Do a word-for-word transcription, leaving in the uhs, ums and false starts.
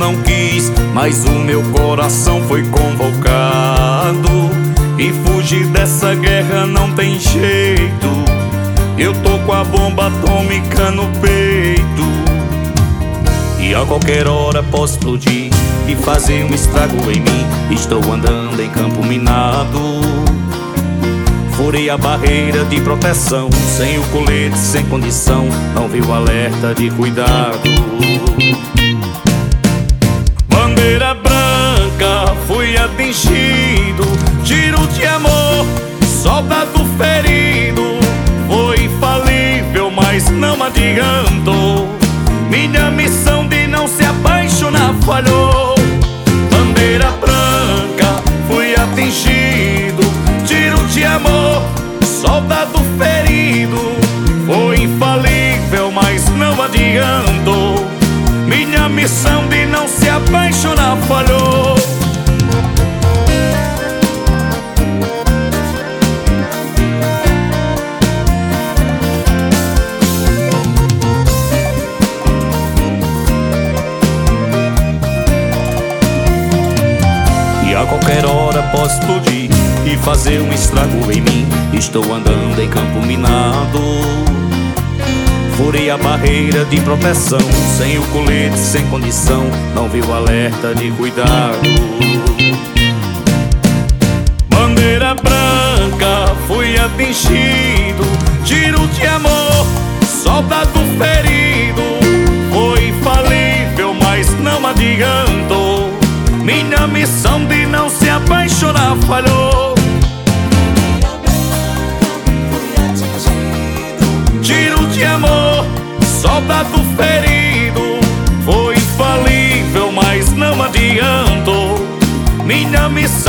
não quis, mas o meu coração foi convocado. E fugir dessa guerra não tem jeito. Eu tô com a bomba atômica no peito, e a qualquer hora posso explodir e fazer um estrago em mim. Estou andando em campo minado, furei a barreira de proteção, sem o colete, sem condição, não vi o alerta de cuidado. Bandeira branca, fui atingido, tiro de amor, soldado ferido. Foi falível, mas não adiantou. Minha missão de não se apaixonar falhou. Bandeira branca, fui atingido, tiro de amor, soldado ferido. Foi infalível, mas não adiantou. Minha missão de não se apaixonar falhou. A qualquer hora posso explodir e fazer um estrago em mim. Estou andando em campo minado, furei a barreira de proteção, sem o colete, sem condição, não vi o alerta de cuidado. Bandeira branca, fui atingido, tiro de amor, soldado ferido. Foi falível, mas não adiantou. Minha missão de não se apaixonar falhou. Tiro de amor, soldado ferido. Foi infalível, mas não adiantou. Minha missão